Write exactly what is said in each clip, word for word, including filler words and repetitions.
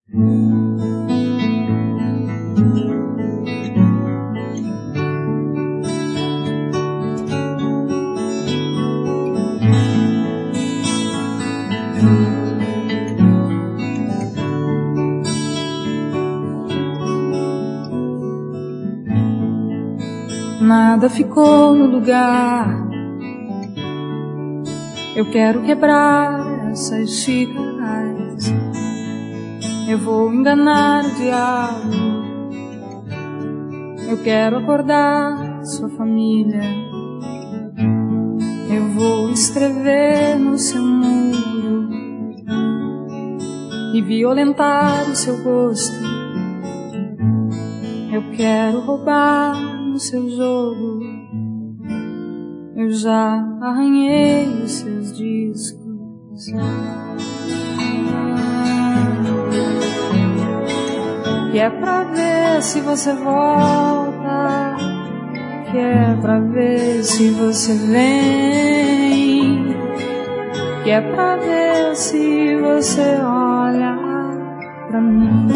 Nada ficou no lugar. Eu quero quebrar essas xícaras. Eu vou enganar o diabo. Eu quero acordar sua família. Eu vou escrever no seu muro e violentar o seu gosto. Eu quero roubar no seu jogo. Eu já arranhei os seus discos. Que é pra ver se você volta, que é pra ver se você vem, que é pra ver se você olha pra mim.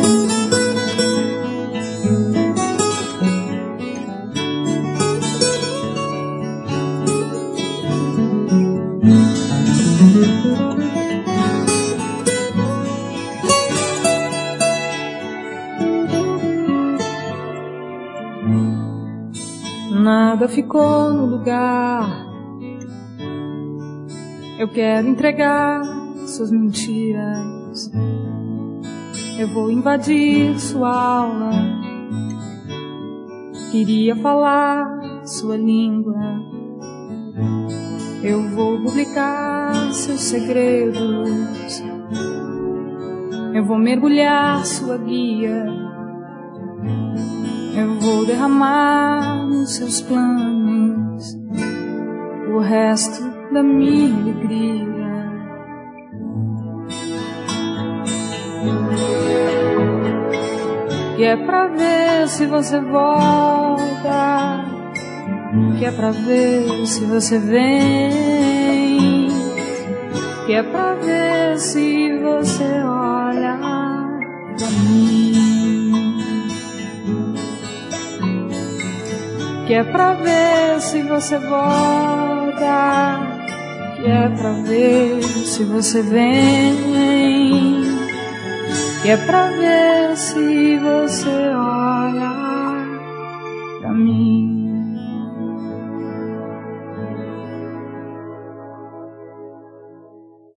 Nada ficou no lugar. Eu quero entregar suas mentiras. Eu vou invadir sua aula. Queria falar sua língua. Eu vou publicar seus segredos. Eu vou mergulhar sua guia. Eu vou derramar nos seus planos o resto da minha alegria. Que é pra ver se você volta, que é pra ver se você vem, que é pra ver se você olha pra mim. Que é pra ver se você volta, que é pra ver se você vem, que é pra ver se você olha pra mim.